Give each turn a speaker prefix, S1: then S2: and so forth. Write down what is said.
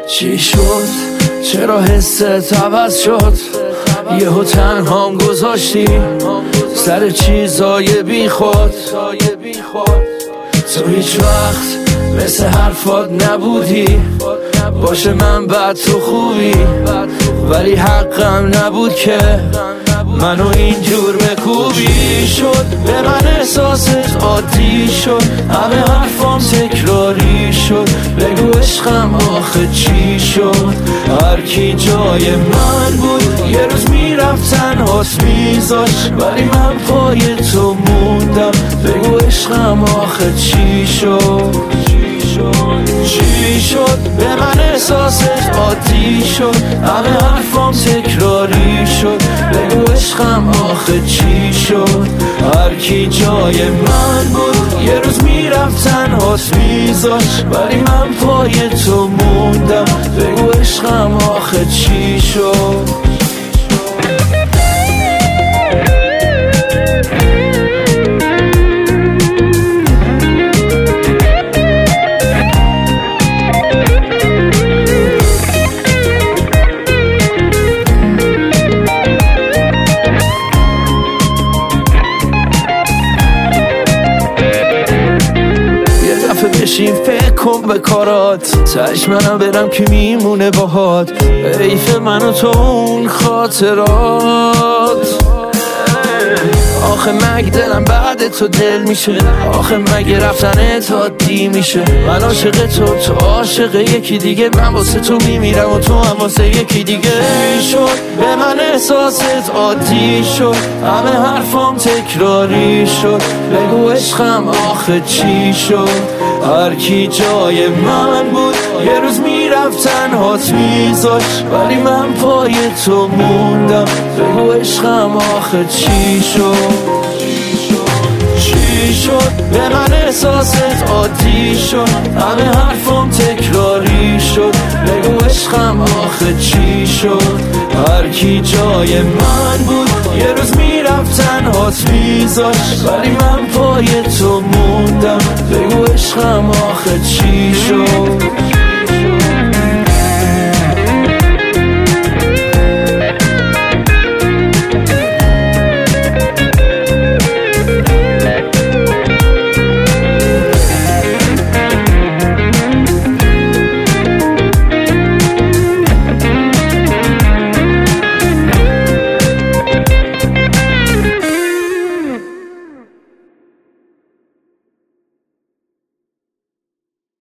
S1: چی شد؟ چرا حست عوض شد؟ یهو تنهام گذاشتی سر چیزای بی خود. تو هیچ وقت مثل حرفات نبودی، باشه من بد تو خوبی، ولی حقم نبود که منو اینجور بکوبی. شد به من احساسش عادی شد، همه حرفام تکراری شد. بگو عشقم آخه چی شد؟ هر کی جای من بود یه روز میرفت تنهات میذاشت، ولی من پای تو موندم. بگو عشقم آخه چی شد؟ چی شد؟ به من احساسش عادی شد، همه حرفام تکراری شد. بگو عشقم آخه چی شد؟ هر کی جای من بود یه روز میرفت تنهات میذاشت، ولی من پای تو موندم. بگو عشقم آخه چی شد؟ بشین فکر کن به کارات، تش منم برم که میمونه باهات. حیف من و تو اون خاطرات. آخه مگه دلم بعد تو دل میشه؟ آخه مگه رفتن تو عادی میشه؟ من عاشق تو عاشق یکی دیگه، من واسه تو میمیرم و تو هم واسه یکی دیگه. شد به من احساست عادی شد، همه حرفام تکراری شد. بگو عشقم آخه چی شد؟ هر کی جای من بود یه روز میرفت تنهات میذاشت، ولی من پای تو موندم. بگو عشقم آخه چی شد؟ چی شد؟ به من احساست عادی شد، همه حرفام تکراری شد. بگو عشقم آخه چی شد؟ هر کی جای من بود یه روز میرفت تنهات میذاشت، ولی من پای تو موندم. بگو عشقم آخه چی شد؟